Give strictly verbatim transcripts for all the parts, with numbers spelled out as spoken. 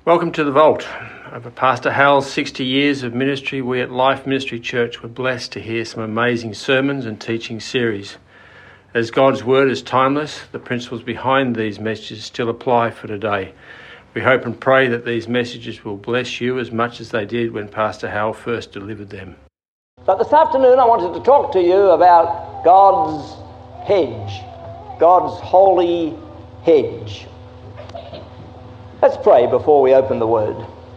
Welcome to The Vault. Over Pastor Hal's sixty years of ministry, we at Life Ministry Church were blessed to hear some amazing sermons and teaching series. As God's Word is timeless, the principles behind these messages still apply for today. We hope and pray that these messages will bless you as much as they did when Pastor Hal first delivered them. But this afternoon I wanted to talk to you about God's hedge, God's holy hedge. Let's pray before we open the Word.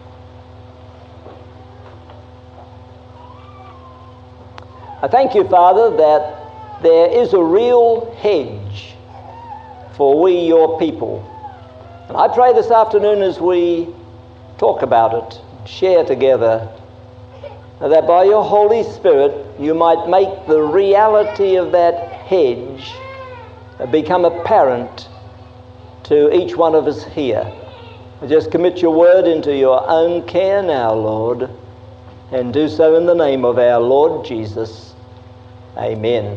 I thank you, Father, that there is a real hedge for we, your people. And I pray this afternoon as we talk about it, share together, that by your Holy Spirit you might make the reality of that hedge become apparent to each one of us here. Just commit your word into your own care now, Lord, and do so in the name of our Lord Jesus. Amen.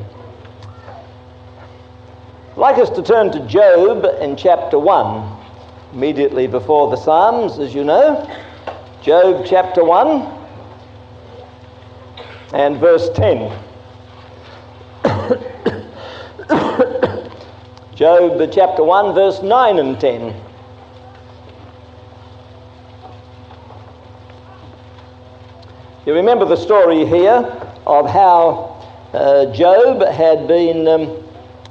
I'd like us to turn to Job in chapter one, immediately before the Psalms, as you know. Job chapter one and verse ten. Job chapter one, verse nine and ten. You remember the story here of how uh, Job had been um,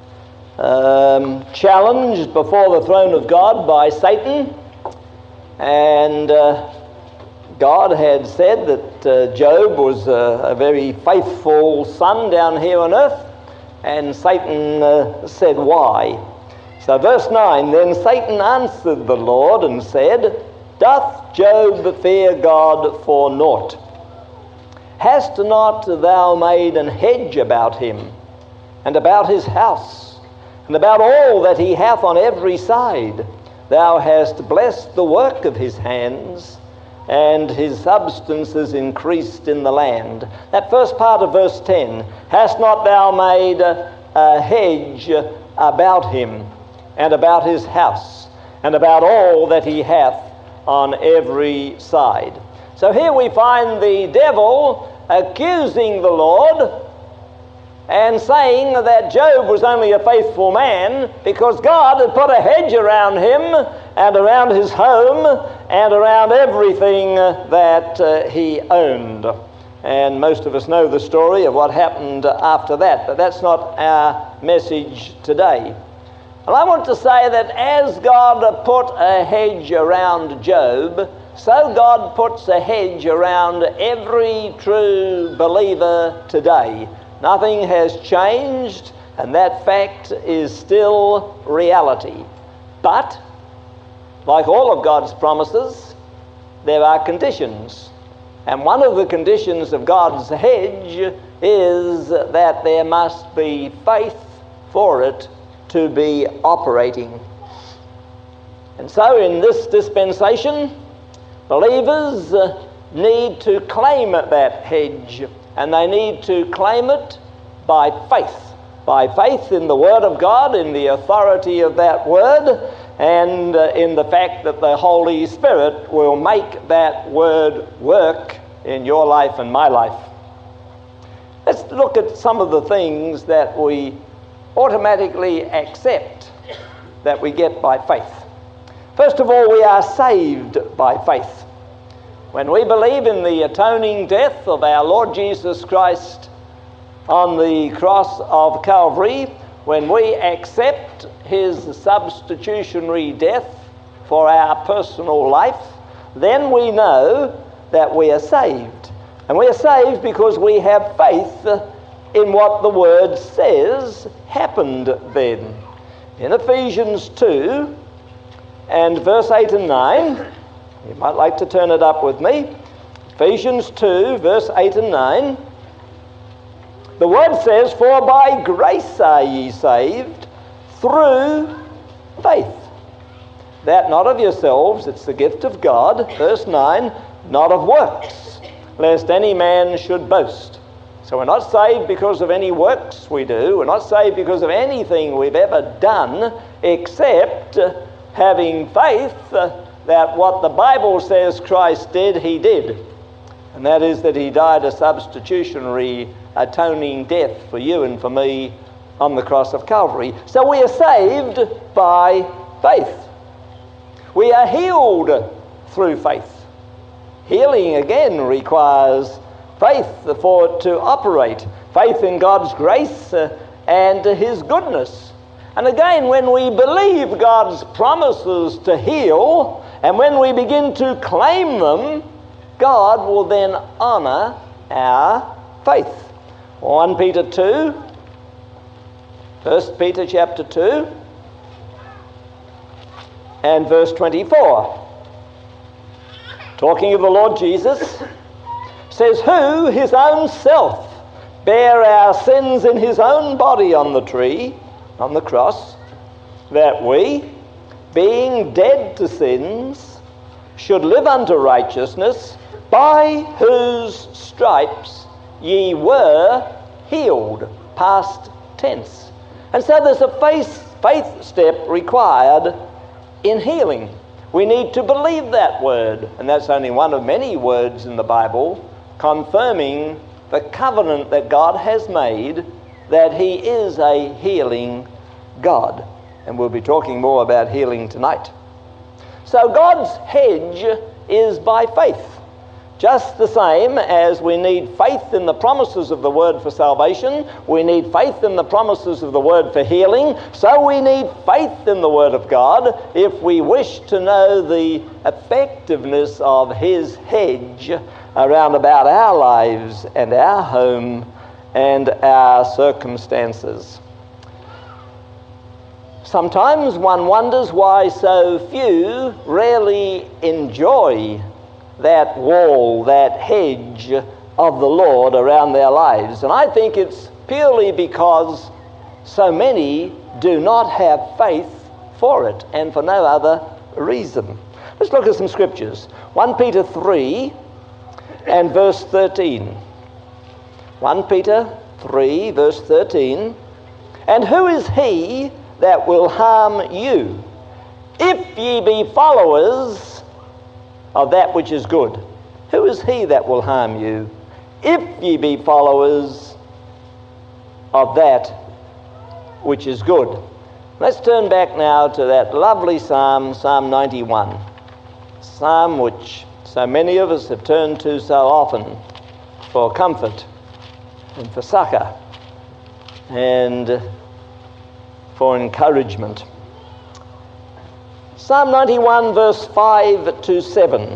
um, challenged before the throne of God by Satan, and uh, God had said that uh, Job was a, a very faithful son down here on earth, and Satan uh, said, "Why?" So verse nine, then Satan answered the Lord and said, "Doth Job fear God for naught? Hast not thou made an hedge about him, and about his house, and about all that he hath on every side? Thou hast blessed the work of his hands, and his substance is increased in the land." That first part of verse ten, hast not thou made a, a hedge about him, and about his house, and about all that he hath on every side? So here we find the devil accusing the Lord and saying that Job was only a faithful man because God had put a hedge around him and around his home and around everything that uh, he owned. And most of us know the story of what happened after that, but that's not our message today. And I want to say that as God put a hedge around Job, so God puts a hedge around every true believer today. Nothing has changed, and that fact is still reality. But, like all of God's promises, there are conditions. And one of the conditions of God's hedge is that there must be faith for it to be operating. And so in this dispensation, believers uh, need to claim that hedge, and they need to claim it by faith. By faith in the Word of God, in the authority of that Word, and uh, in the fact that the Holy Spirit will make that Word work in your life and my life. Let's look at some of the things that we automatically accept that we get by faith. First of all, we are saved by faith. When we believe in the atoning death of our Lord Jesus Christ on the cross of Calvary, when we accept his substitutionary death for our personal life, then we know that we are saved. And we are saved because we have faith in what the Word says happened then. In Ephesians two and verse eight and nine, you might like to turn it up with me. Ephesians two, verse eight and nine. The Word says, "For by grace are ye saved, through faith. That not of yourselves, it's the gift of God." Verse nine, "Not of works, lest any man should boast." So we're not saved because of any works we do. We're not saved because of anything we've ever done, except having faith that what the Bible says Christ did, he did. And that is that he died a substitutionary atoning death for you and for me on the cross of Calvary. So we are saved by faith. We are healed through faith. Healing again requires faith for it to operate. Faith in God's grace uh, and his goodness. And again, when we believe God's promises to heal, and when we begin to claim them, God will then honour our faith. First Peter two, First Peter chapter two, and verse twenty-four. Talking of the Lord Jesus, says, who his own self bare our sins in his own body on the tree, on the cross, that we, being dead to sins, should live unto righteousness, by whose stripes ye were healed. Past tense. And so there's a faith, faith step required in healing. We need to believe that word, and that's only one of many words in the Bible confirming the covenant that God has made that he is a healing God. And we'll be talking more about healing tonight. So God's hedge is by faith. Just the same as we need faith in the promises of the word for salvation, we need faith in the promises of the word for healing, so we need faith in the word of God if we wish to know the effectiveness of his hedge around about our lives and our home and our circumstances. Sometimes one wonders why so few really enjoy that wall, that hedge of the Lord around their lives. And I think it's purely because so many do not have faith for it, and for no other reason. Let's look at some scriptures. First Peter three and verse thirteen. First Peter three, verse thirteen. And who is he that will harm you, if ye be followers of that which is good? Who is he that will harm you, if ye be followers of that which is good? Let's turn back now to that lovely psalm, Psalm ninety-one. Psalm which so many of us have turned to so often for comfort and for succor and for encouragement. Psalm ninety-one, verse five to seven.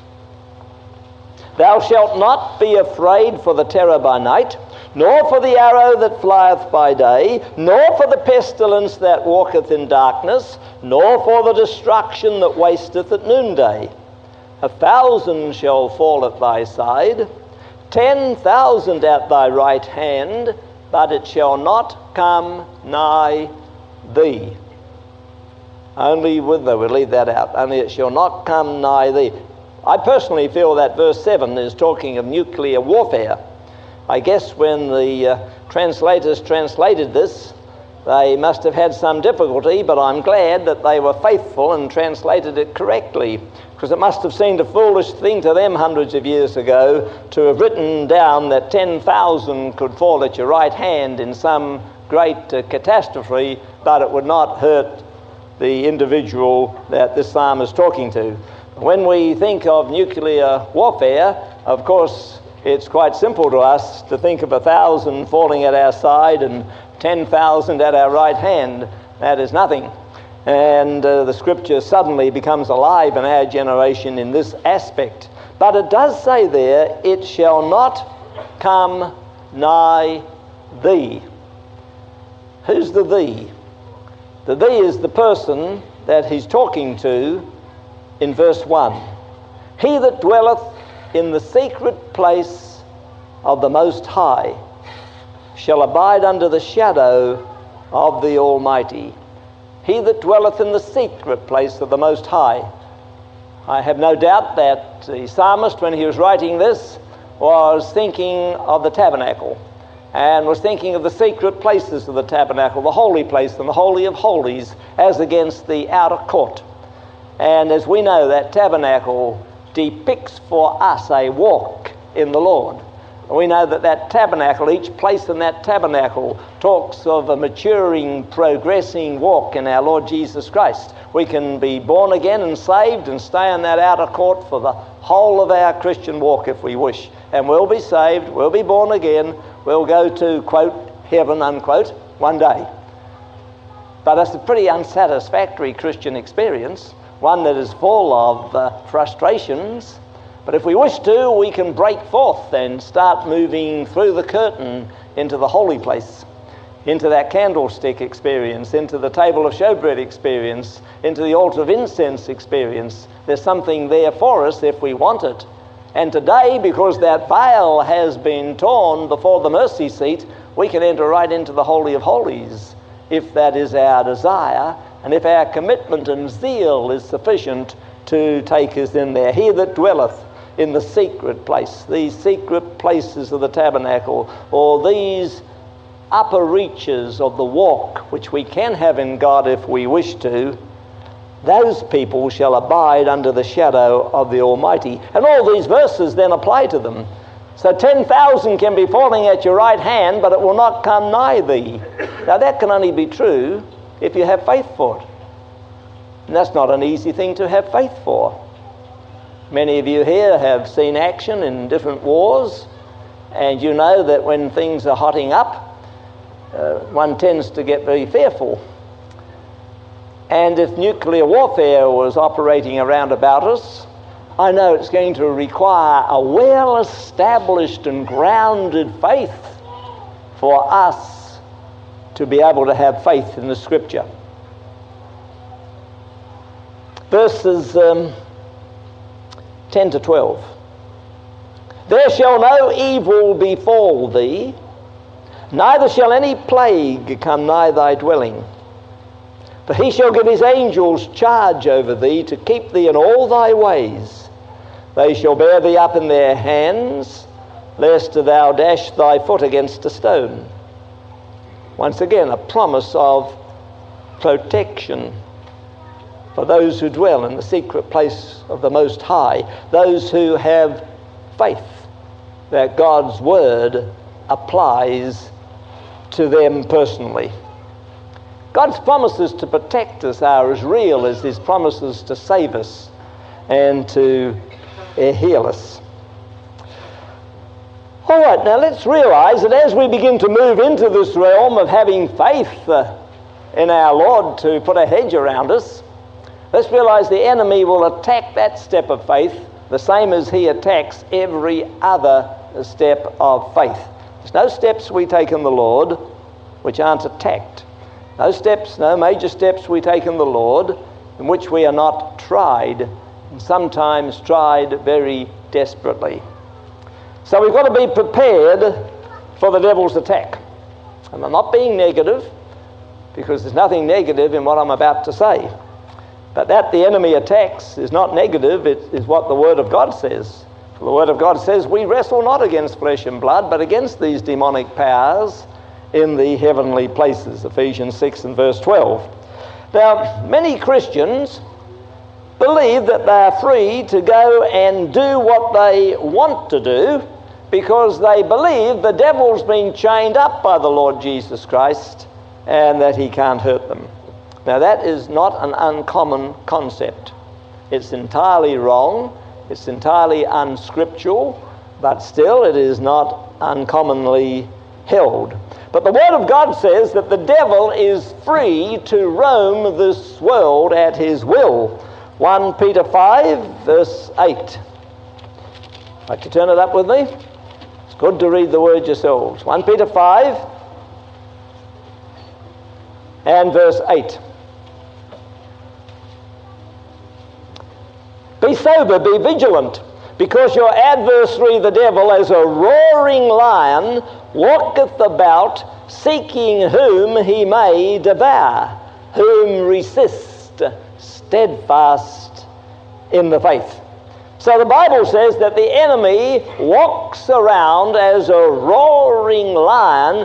Thou shalt not be afraid for the terror by night, nor for the arrow that flieth by day, nor for the pestilence that walketh in darkness, nor for the destruction that wasteth at noonday. A thousand shall fall at thy side, ten thousand at thy right hand, but it shall not come nigh thee. Only with, though we'll leave that out, only it shall not come nigh thee. I personally feel that verse seven is talking of nuclear warfare. I guess when the uh, translators translated this, they must have had some difficulty, but I'm glad that they were faithful and translated it correctly, because it must have seemed a foolish thing to them hundreds of years ago to have written down that ten thousand could fall at your right hand in some great uh, catastrophe, but it would not hurt the individual that this psalm is talking to. When we think of nuclear warfare, of course, it's quite simple to us to think of a thousand falling at our side and ten thousand at our right hand. That is nothing. And uh, the scripture suddenly becomes alive in our generation in this aspect. But it does say there, it shall not come nigh thee. Who's the thee? The thee is the person that he's talking to in verse one. He that dwelleth in the secret place of the Most High shall abide under the shadow of the Almighty. He that dwelleth in the secret place of the Most High. I have no doubt that the psalmist, when he was writing this, was thinking of the tabernacle, and was thinking of the secret places of the tabernacle, the holy place and the holy of holies, as against the outer court. And as we know, that tabernacle depicts for us a walk in the Lord. We know that that tabernacle, each place in that tabernacle, talks of a maturing, progressing walk in our Lord Jesus Christ. We can be born again and saved and stay in that outer court for the whole of our Christian walk if we wish. And we'll be saved, we'll be born again, we'll go to, quote, heaven, unquote, one day. But it's a pretty unsatisfactory Christian experience, one that is full of uh, frustrations. But if we wish to, we can break forth and start moving through the curtain into the holy place, into that candlestick experience, into the table of showbread experience, into the altar of incense experience. There's something there for us if we want it. And today, because that veil has been torn before the mercy seat, we can enter right into the Holy of Holies, if that is our desire, and if our commitment and zeal is sufficient to take us in there. He that dwelleth in the secret place, these secret places of the tabernacle, or these upper reaches of the walk which we can have in God if we wish to, those people shall abide under the shadow of the Almighty. And all these verses then apply to them. So ten thousand can be falling at your right hand, but it will not come nigh thee. Now that can only be true if you have faith for it. And that's not an easy thing to have faith for. Many of you here have seen action in different wars, and you know that when things are hotting up, uh, one tends to get very fearful. And if nuclear warfare was operating around about us, I know it's going to require a well-established and grounded faith for us to be able to have faith in the Scripture. Verses um, ten to twelve. There shall no evil befall thee, neither shall any plague come nigh thy dwelling. For he shall give his angels charge over thee to keep thee in all thy ways. They shall bear thee up in their hands, lest thou dash thy foot against a stone. Once again, a promise of protection for those who dwell in the secret place of the Most High, those who have faith that God's Word applies to them personally. God's promises to protect us are as real as His promises to save us and to uh, heal us. All right, now let's realize that as we begin to move into this realm of having faith uh, in our Lord to put a hedge around us, let's realize the enemy will attack that step of faith the same as he attacks every other step of faith. There's no steps we take in the Lord which aren't attacked. No steps, no major steps we take in the Lord in which we are not tried, and sometimes tried very desperately. So we've got to be prepared for the devil's attack. And I'm not being negative, because there's nothing negative in what I'm about to say. But that the enemy attacks is not negative, it is what the Word of God says. For the Word of God says, we wrestle not against flesh and blood, but against these demonic powers in the heavenly places. Ephesians six and verse twelve. Now, many Christians believe that they are free to go and do what they want to do because they believe the devil's been chained up by the Lord Jesus Christ and that he can't hurt them. Now that is not an uncommon concept. It's entirely wrong, it's entirely unscriptural, but still it is not uncommonly held. But the Word of God says that the devil is free to roam this world at his will. First Peter five, verse eight. Like to turn it up with me? It's good to read the Word yourselves. First Peter five and verse eight. Be sober, be vigilant, because your adversary the devil, as a roaring lion, walketh about, seeking whom he may devour, whom resist steadfast in the faith. So the Bible says that the enemy walks around as a roaring lion,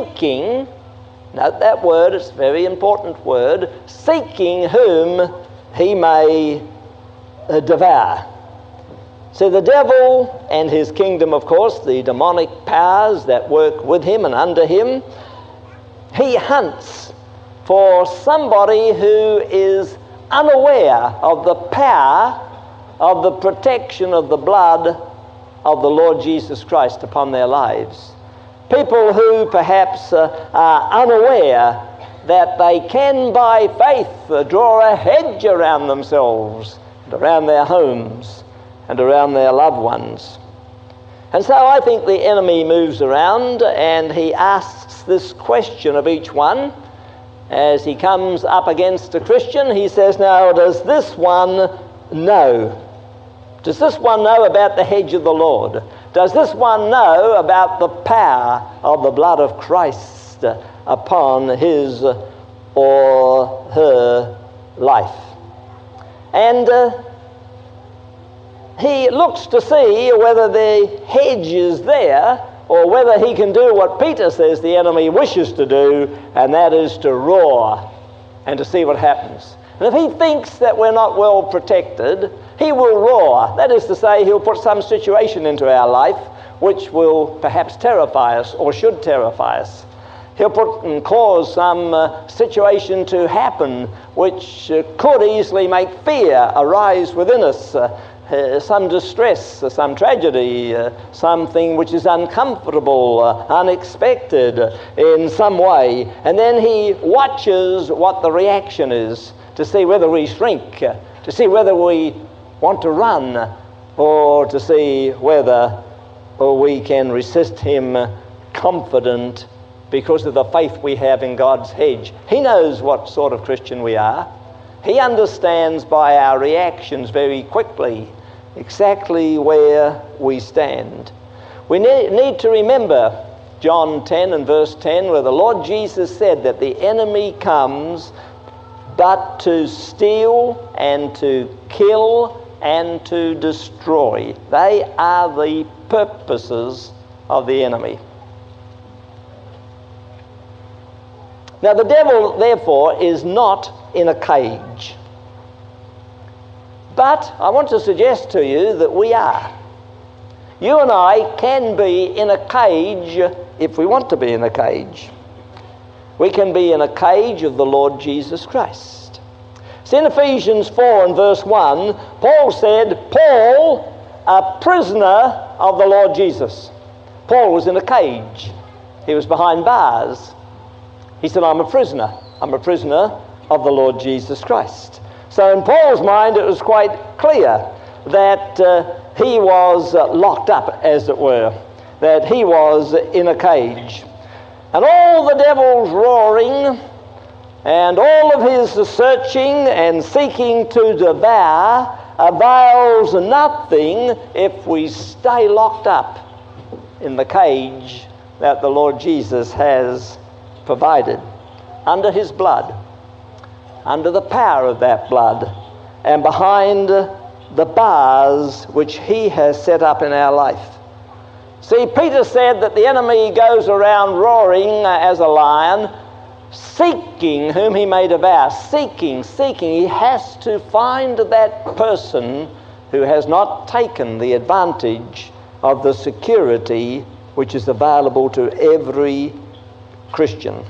seeking, note that word, it's a very important word, seeking whom he may uh, devour. So the devil and his kingdom, of course, the demonic powers that work with him and under him, he hunts for somebody who is unaware of the power of the protection of the blood of the Lord Jesus Christ upon their lives. People who perhaps uh, are unaware that they can by faith uh, draw a hedge around themselves and around their homes and around their loved ones. And so I think the enemy moves around and he asks this question of each one. As he comes up against a Christian, he says, now, does this one know? Does this one know about the hedge of the Lord? Does this one know about the power of the blood of Christ upon his or her life? And uh, he looks to see whether the hedge is there or whether he can do what Peter says the enemy wishes to do, and that is to roar and to see what happens. And if he thinks that we're not well protected, he will roar. That is to say, he'll put some situation into our life which will perhaps terrify us or should terrify us. He'll put and cause some uh, situation to happen which uh, could easily make fear arise within us. Uh, Uh, some distress, uh, some tragedy, uh, something which is uncomfortable, uh, unexpected uh, in some way. And then he watches what the reaction is to see whether we shrink, uh, to see whether we want to run, or to see whether or we can resist him uh, confident because of the faith we have in God's hedge. He knows what sort of Christian we are. He understands by our reactions very quickly exactly where we stand. We need to remember John ten and verse ten, where the Lord Jesus said that the enemy comes but to steal and to kill and to destroy. They are the purposes of the enemy. Now the devil, therefore, is not in a cage. But I want to suggest to you that we are. You and I can be in a cage if we want to be in a cage. We can be in a cage of the Lord Jesus Christ. So in Ephesians four and verse one, Paul said, Paul, a prisoner of the Lord Jesus. Paul was in a cage. He was behind bars. He said, I'm a prisoner. I'm a prisoner of the Lord Jesus Christ. So in Paul's mind it was quite clear that uh, he was uh, locked up, as it were, that he was in a cage. And all the devil's roaring and all of his searching and seeking to devour avails nothing if we stay locked up in the cage that the Lord Jesus has provided under his blood, under the power of that blood, and behind the bars which he has set up in our life. See, Peter said that the enemy goes around roaring as a lion, seeking whom he may devour. Seeking, seeking. He has to find that person who has not taken the advantage of the security which is available to every Christian.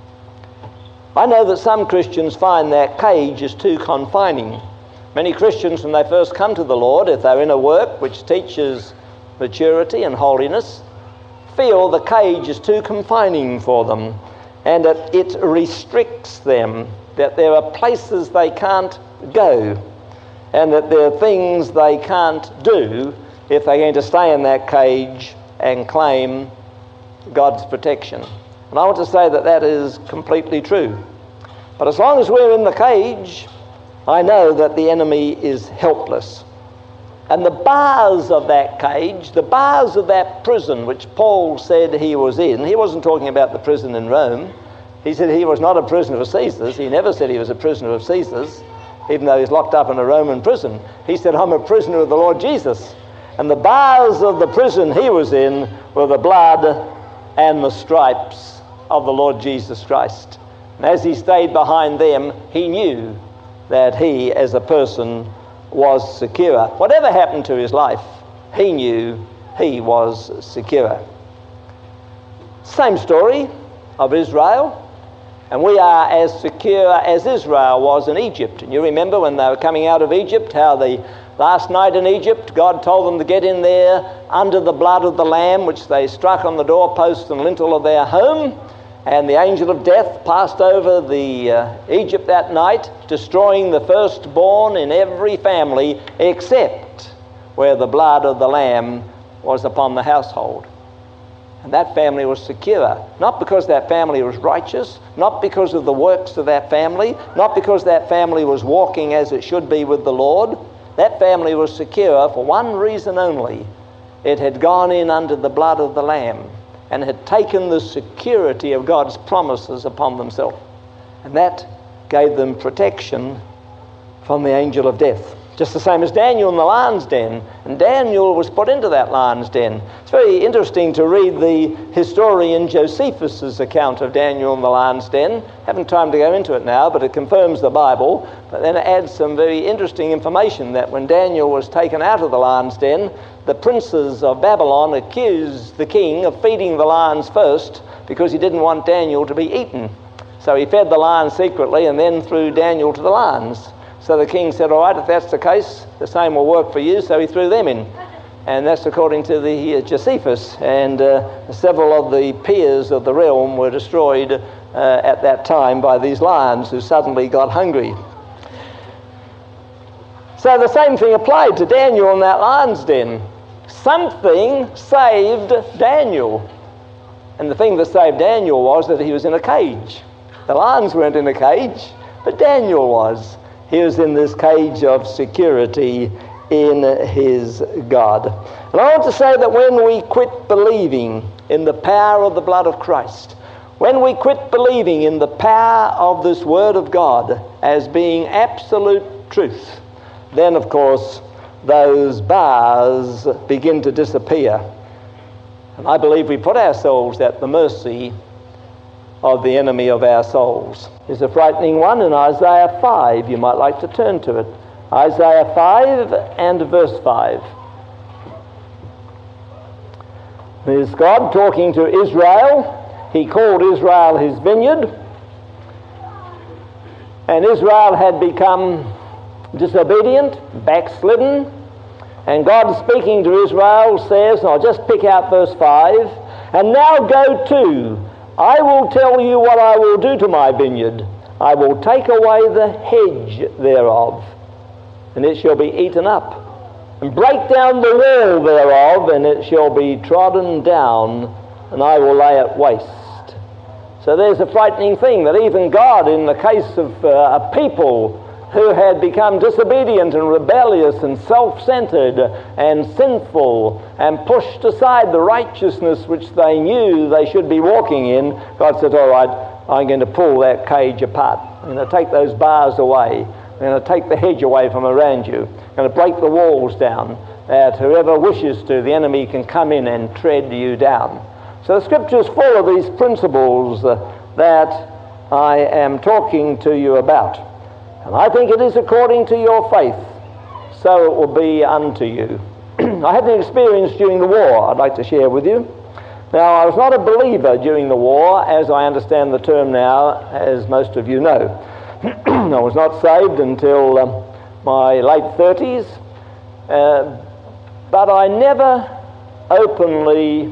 I know that some Christians find that cage is too confining. Many Christians, when they first come to the Lord, if they're in a work which teaches maturity and holiness, feel the cage is too confining for them, and that it restricts them, that there are places they can't go, and that there are things they can't do if they're going to stay in that cage and claim God's protection. And I want to say that that is completely true. But as long as we're in the cage, I know that the enemy is helpless. And the bars of that cage, the bars of that prison which Paul said he was in, he wasn't talking about the prison in Rome. He said he was not a prisoner of Caesar's. He never said he was a prisoner of Caesar's, even though he's locked up in a Roman prison. He said, I'm a prisoner of the Lord Jesus. And the bars of the prison he was in were the blood and the stripes of the Lord Jesus Christ. And as he stayed behind them, he knew that he, as a person, was secure. Whatever happened to his life, he knew he was secure. Same story of Israel. And we are as secure as Israel was in Egypt. And you remember when they were coming out of Egypt, how the last night in Egypt, God told them to get in there under the blood of the Lamb, which they struck on the doorpost and lintel of their home. And the angel of death passed over the uh, Egypt that night, destroying the firstborn in every family except where the blood of the Lamb was upon the household. And that family was secure, not because that family was righteous, not because of the works of that family, not because that family was walking as it should be with the Lord. That family was secure for one reason only. It had gone in under the blood of the Lamb and had taken the security of God's promises upon themselves. And that gave them protection from the angel of death. Just the same as Daniel in the lion's den. And Daniel was put into that lion's den. It's very interesting to read the historian Josephus' account of Daniel in the lion's den. Haven't time to go into it now, but it confirms the Bible. But then it adds some very interesting information that when Daniel was taken out of the lion's den, the princes of Babylon accused the king of feeding the lions first because he didn't want Daniel to be eaten. So he fed the lions secretly and then threw Daniel to the lions. So the king said, all right, if that's the case, the same will work for you. So he threw them in. And that's according to the uh, Josephus. And uh, several of the peers of the realm were destroyed uh, at that time by these lions who suddenly got hungry. So the same thing applied to Daniel in that lion's den. Something saved Daniel. And the thing that saved Daniel was that he was in a cage. The lions weren't in a cage, but Daniel was. He was in this cage of security in his God. And I want to say that when we quit believing in the power of the blood of Christ, when we quit believing in the power of this Word of God as being absolute truth, then of course those bars begin to disappear. And I believe we put ourselves at the mercy of the enemy of our souls. There's a frightening one in Isaiah five. You might like to turn to it. Isaiah five and verse five. There's God talking to Israel. He called Israel his vineyard. And Israel had become disobedient, backslidden. And God speaking to Israel says, and I'll just pick out verse five, and now go to, I will tell you what I will do to my vineyard. I will take away the hedge thereof, and it shall be eaten up, and break down the wall thereof, and it shall be trodden down, and I will lay it waste. So there's a frightening thing that even God, in the case of uh, a people who had become disobedient and rebellious and self-centered and sinful and pushed aside the righteousness which they knew they should be walking in, God said, all right, I'm going to pull that cage apart. I'm going to take those bars away. I'm going to take the hedge away from around you. I'm going to break the walls down, that whoever wishes to, the enemy can come in and tread you down. So the Scripture is full of these principles uh, that I am talking to you about. And I think it is according to your faith, so it will be unto you. I had an experience during the war I'd like to share with you. Now, I was not a believer during the war, as I understand the term now, as most of you know. I was not saved until um, my late thirties, uh, but I never openly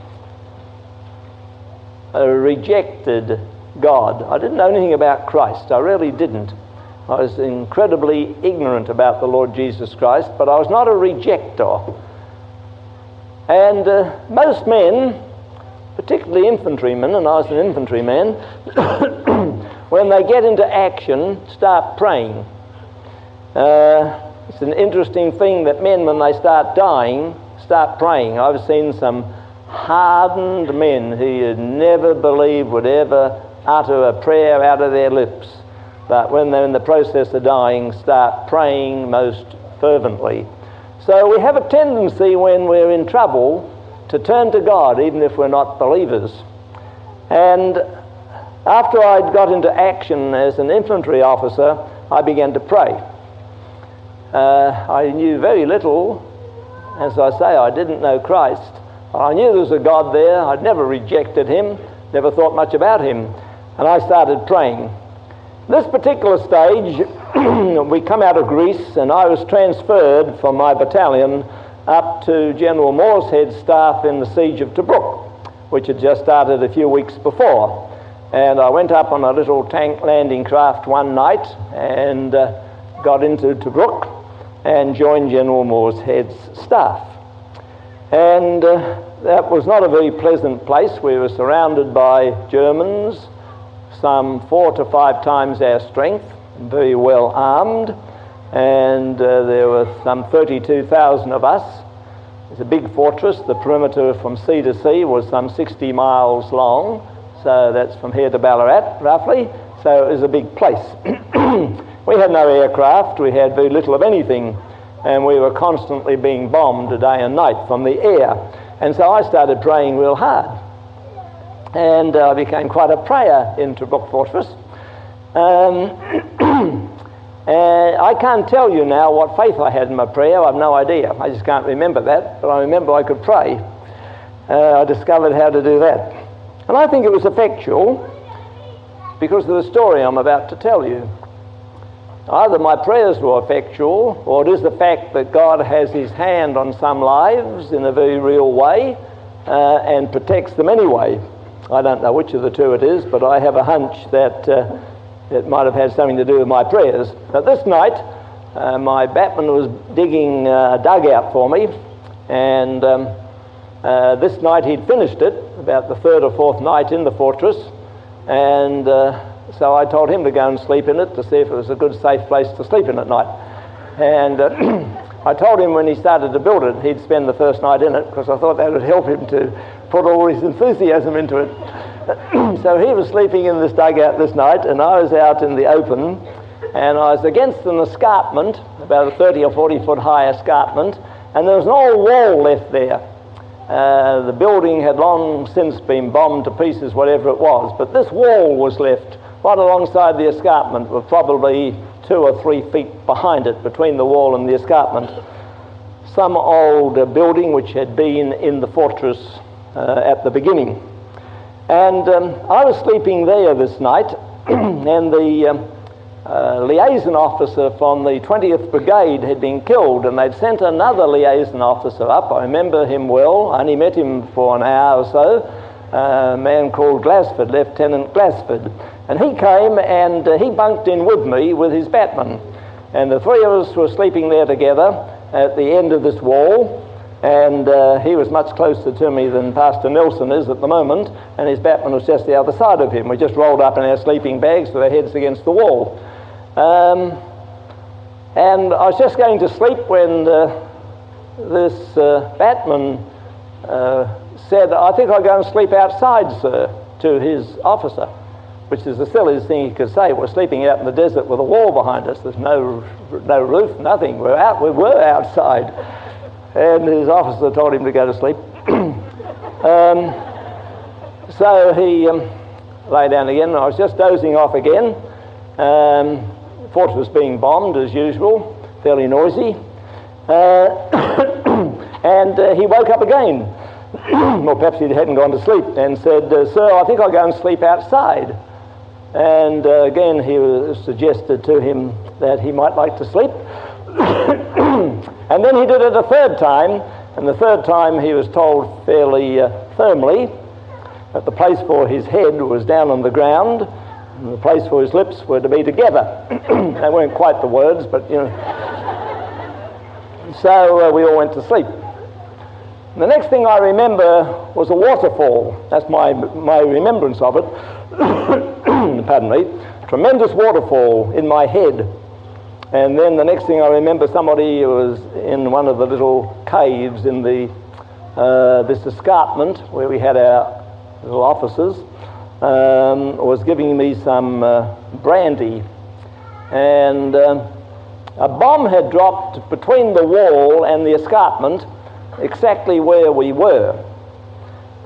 uh, rejected God. I didn't know anything about Christ. I really didn't. I was incredibly ignorant about the Lord Jesus Christ, but I was not a rejecter. And uh, most men, particularly infantrymen, and I was an infantryman, when they get into action, start praying. Uh, it's an interesting thing that men, when they start dying, start praying. I've seen some hardened men who you'd never believe would ever utter a prayer out of their lips, but when they're in the process of dying, start praying most fervently. So we have a tendency when we're in trouble to turn to God, even if we're not believers. And after I'd got into action as an infantry officer, I began to pray. Uh, I knew very little. As I say, I didn't know Christ. I knew there was a God there. I'd never rejected him, never thought much about him. And I started praying. This particular stage, we come out of Greece, and I was transferred from my battalion up to General Moorehead's staff in the siege of Tobruk, which had just started a few weeks before. And I went up on a little tank landing craft one night and uh, got into Tobruk and joined General Moorehead's staff. And uh, that was not a very pleasant place. We were surrounded by Germans, some four to five times our strength, very well armed, and uh, there were some thirty-two thousand of us. It's a big fortress. The perimeter from sea to sea was some sixty miles long, so that's from here to Ballarat, roughly, so it was a big place. We had no aircraft, we had very little of anything, and we were constantly being bombed day and night from the air. And so I started praying real hard, and I uh, became quite a prayer in Tobruk Fortress. Um, and I can't tell you now what faith I had in my prayer. I've no idea. I just can't remember that, but I remember I could pray. Uh, I discovered how to do that. And I think it was effectual because of the story I'm about to tell you. Either my prayers were effectual, or it is the fact that God has his hand on some lives in a very real way uh, and protects them anyway. I don't know which of the two it is, but I have a hunch that uh, it might have had something to do with my prayers. But this night, uh, my batman was digging a dugout for me, and um, uh, this night he'd finished it, about the third or fourth night in the fortress, and uh, so I told him to go and sleep in it to see if it was a good, safe place to sleep in at night. And uh, I told him when he started to build it, he'd spend the first night in it, because I thought that would help him to put all his enthusiasm into it. So he was sleeping in this dugout this night, and I was out in the open, and I was against an escarpment, about a thirty or forty foot high escarpment, and there was an old wall left there. Uh, the building had long since been bombed to pieces, whatever it was, but this wall was left right alongside the escarpment, with probably two or three feet behind it, between the wall and the escarpment. Some old uh, building which had been in the fortress uh, at the beginning. And um, I was sleeping there this night, and the um, uh, liaison officer from the twentieth Brigade had been killed, and they'd sent another liaison officer up. I remember him well. I only met him for an hour or so. A man called Glassford, Lieutenant Glassford. And he came and uh, he bunked in with me with his batman. And the three of us were sleeping there together at the end of this wall. And uh, he was much closer to me than Pastor Nelson is at the moment. And his batman was just the other side of him. We just rolled up in our sleeping bags with our heads against the wall. Um, and I was just going to sleep when uh, this uh, batman uh, said, "I think I'll go and sleep outside, sir," to his officer, which is the silliest thing he could say. We're sleeping out in the desert with a wall behind us. There's no no roof, nothing. We're out. We were outside. And his officer told him to go to sleep. um, so he um, lay down again. I was just dozing off again. Um, fortress was being bombed as usual, fairly noisy. Uh, and uh, he woke up again. Or perhaps he hadn't gone to sleep, and said, uh, "Sir, I think I'll go and sleep outside." And uh, again he was suggested to him that he might like to sleep. And then he did it a third time, and the third time he was told fairly uh, firmly that the place for his head was down on the ground, and the place for his lips were to be together. They weren't quite the words, but you know. So uh, we all went to sleep. The next thing I remember was a waterfall. That's my my remembrance of it. Pardon me. Tremendous waterfall in my head. And then the next thing I remember, somebody was in one of the little caves in the uh, this escarpment where we had our little offices, um, was giving me some uh, brandy. And uh, a bomb had dropped between the wall and the escarpment, exactly where we were.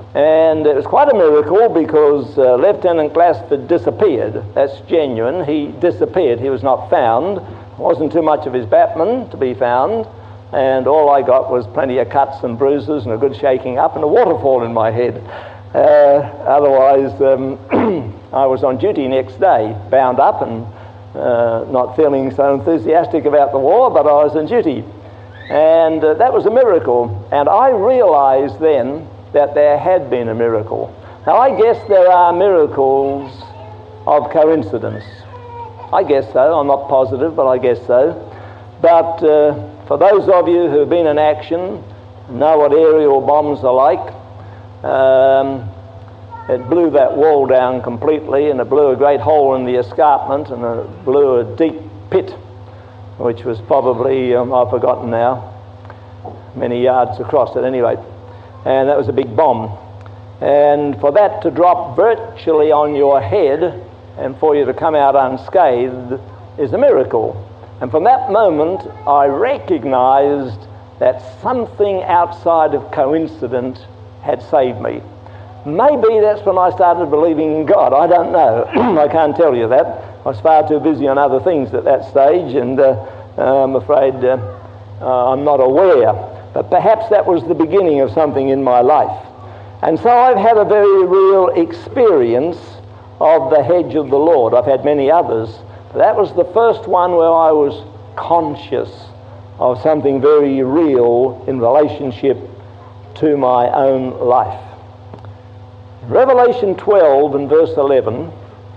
And it was quite a miracle because uh, Lieutenant Glassford disappeared. That's genuine. He disappeared. He was not found. Wasn't too much of his batman to be found. And all I got was plenty of cuts and bruises and a good shaking up and a waterfall in my head. Uh, otherwise, um, I was on duty next day, bound up and uh, not feeling so enthusiastic about the war, but I was on duty. And uh, that was a miracle. And I realized then that there had been a miracle. Now, I guess there are miracles of coincidence. I guess so. I'm not positive, but I guess so. But uh, for those of you who've been in action, know what aerial bombs are like. Um, it blew that wall down completely, and it blew a great hole in the escarpment, and it blew a deep pit, which was probably, um, I've forgotten now, many yards across at any rate. And that was a big bomb. And for that to drop virtually on your head and for you to come out unscathed is a miracle. And from that moment, I recognized that something outside of coincidence had saved me. Maybe that's when I started believing in God. I don't know. I can't tell you that. I was far too busy on other things at that stage, and uh, I'm afraid uh, uh, I'm not aware. But perhaps that was the beginning of something in my life. And so I've had a very real experience of the hedge of the Lord. I've had many others. But that was the first one where I was conscious of something very real in relationship to my own life. Revelation twelve and verse eleven.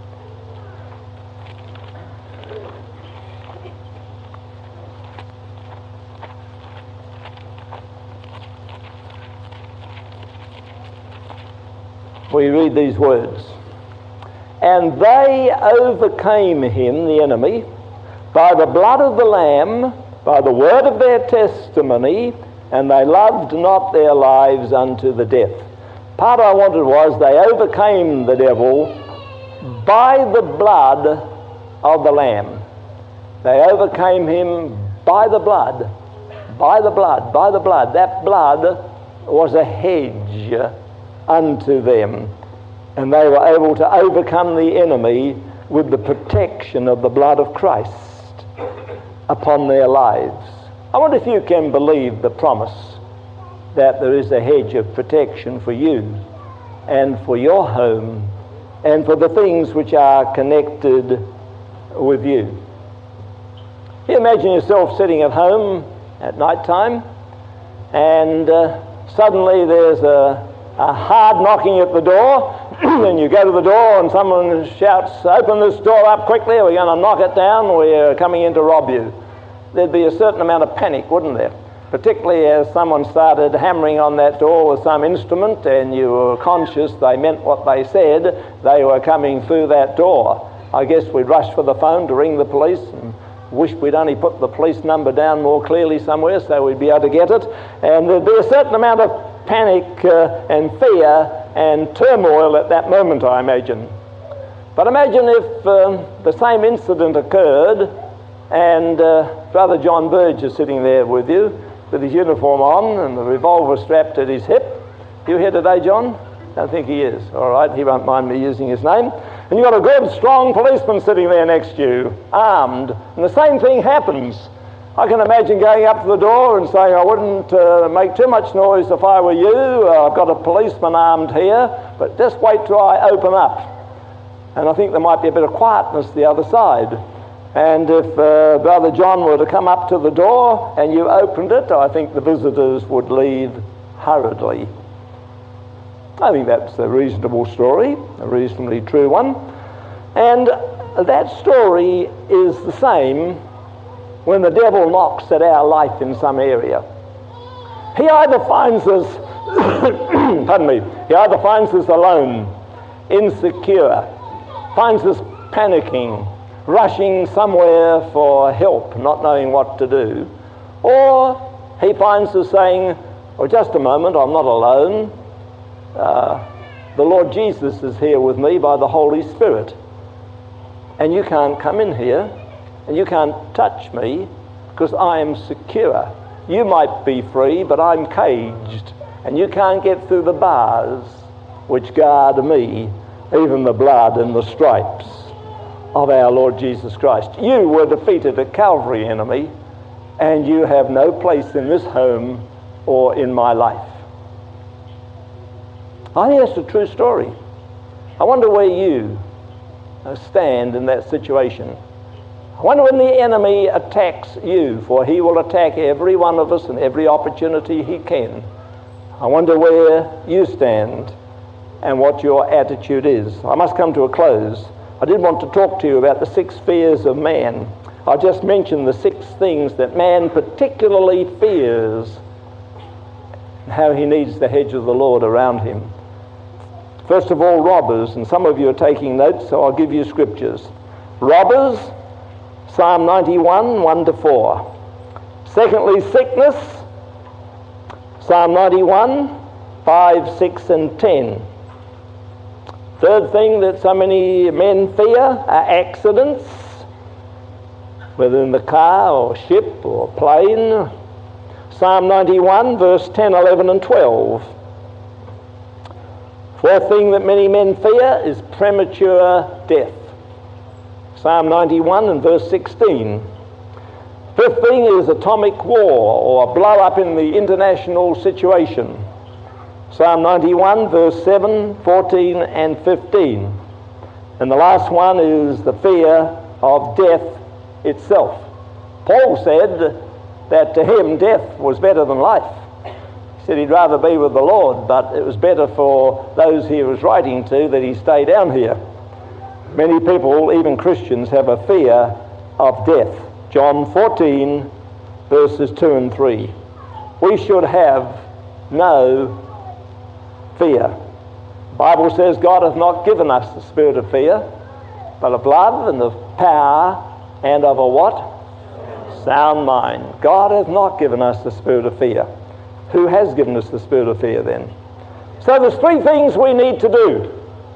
We read these words. And they overcame him, the enemy, by the blood of the Lamb, by the word of their testimony, and they loved not their lives unto the death. Part I wanted was they overcame the devil by the blood of the Lamb. They overcame him by the blood, by the blood, by the blood. That blood was a hedge unto them, and they were able to overcome the enemy with the protection of the blood of Christ upon their lives. I wonder if you can believe the promise that there is a hedge of protection for you and for your home and for the things which are connected with you. You imagine yourself sitting at home at night time, and uh, suddenly there's a A hard knocking at the door, and you go to the door and someone shouts, "Open this door up quickly, we're going to knock it down, we're coming in to rob you." There'd be a certain amount of panic, wouldn't there? Particularly as someone started hammering on that door with some instrument and you were conscious they meant what they said, they were coming through that door. I guess we'd rush for the phone to ring the police and wish we'd only put the police number down more clearly somewhere so we'd be able to get it. And there'd be a certain amount of panic uh, and fear and turmoil at that moment, I imagine. But imagine if um, the same incident occurred and uh, Brother John Burge is sitting there with you with his uniform on and the revolver strapped at his hip. You here today, John? I don't think he is. All right, he won't mind me using his name. And you've got a good, strong policeman sitting there next to you, armed, and the same thing happens. I can imagine going up to the door and saying, "I wouldn't uh, make too much noise if I were you. Uh, I've got a policeman armed here, but just wait till I open up." And I think there might be a bit of quietness the other side. And if uh, Brother John were to come up to the door and you opened it, I think the visitors would leave hurriedly. I think that's a reasonable story, a reasonably true one. And that story is the same when the devil knocks at our life in some area. He either finds us, pardon me, he either finds us alone, insecure, finds us panicking, rushing somewhere for help, not knowing what to do, or he finds us saying, "Oh, just a moment, I'm not alone. Uh, the Lord Jesus is here with me by the Holy Spirit, and you can't come in here, and you can't touch me because I am secure. You might be free, but I'm caged. and you can't get through the bars which guard me, even the blood and the stripes of our Lord Jesus Christ. You were defeated at Calvary, enemy, and you have no place in this home or in my life. I think that's a true story. I wonder where you stand in that situation. I wonder when the enemy attacks you, for he will attack every one of us and every opportunity he can. I wonder where you stand and what your attitude is. I must come to a close. I did want to talk to you about the six fears of man. I just mentioned the six things that man particularly fears, and how he needs the hedge of the Lord around him. First of all, robbers, and some of you are taking notes, so I'll give you scriptures. Robbers, Psalm ninety-one, one to four. Secondly, sickness, Psalm ninety-one, five, six, and ten. Third thing that so many men fear are accidents, whether in the car or ship or plane. Psalm ninety-one, verse ten, eleven, and twelve. Fourth thing that many men fear is premature death. Psalm ninety-one and verse sixteen. Fifth thing is atomic war or a blow up in the international situation. Psalm ninety-one verse seven, fourteen and fifteen. And the last one is the fear of death itself. Paul said that to him death was better than life. He said he'd rather be with the Lord, but it was better for those he was writing to that he stay down here. Many people, even Christians, have a fear of death. John fourteen, verses two and three. We should have no fear. The Bible says God hath not given us the spirit of fear, but of love and of power and of a what? Sound mind. God hath not given us the spirit of fear. Who has given us the spirit of fear then? So there's three things we need to do.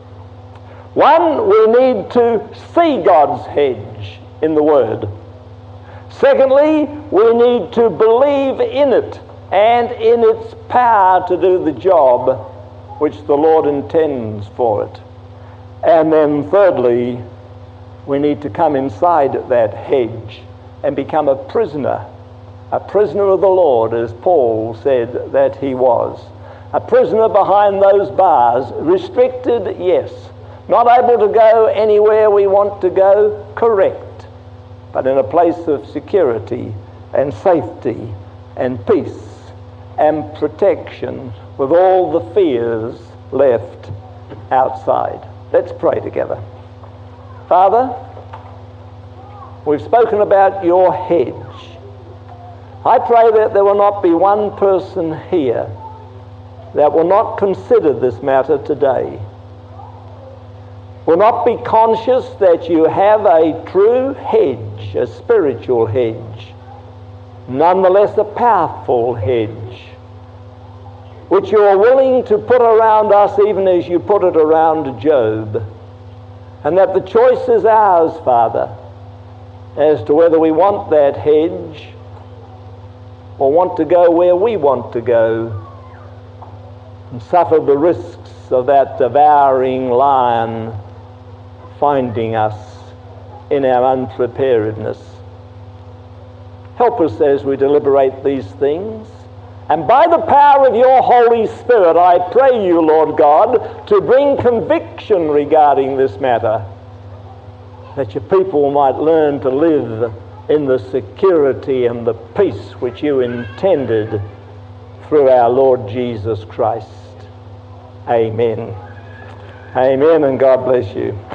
One, we need to see God's hedge in the Word. Secondly, we need to believe in it and in its power to do the job which the Lord intends for it. And then thirdly, we need to come inside that hedge and become a prisoner, a prisoner of the Lord, as Paul said that he was. A prisoner behind those bars, restricted, yes. Not able to go anywhere we want to go, correct. But in a place of security and safety and peace and protection, with all the fears left outside. Let's pray together. Father, we've spoken about your hedge. I pray that there will not be one person here that will not consider this matter today, will not be conscious that you have a true hedge, a spiritual hedge, nonetheless a powerful hedge, which you are willing to put around us even as you put it around Job. And that the choice is ours, Father, as to whether we want that hedge or want to go where we want to go and suffer the risks of that devouring lion finding us in our unpreparedness. Help us as we deliberate these things. And by the power of your Holy Spirit, I pray you, Lord God, to bring conviction regarding this matter, that your people might learn to live in the security and the peace which you intended through our Lord Jesus Christ. Amen. Amen, and God bless you.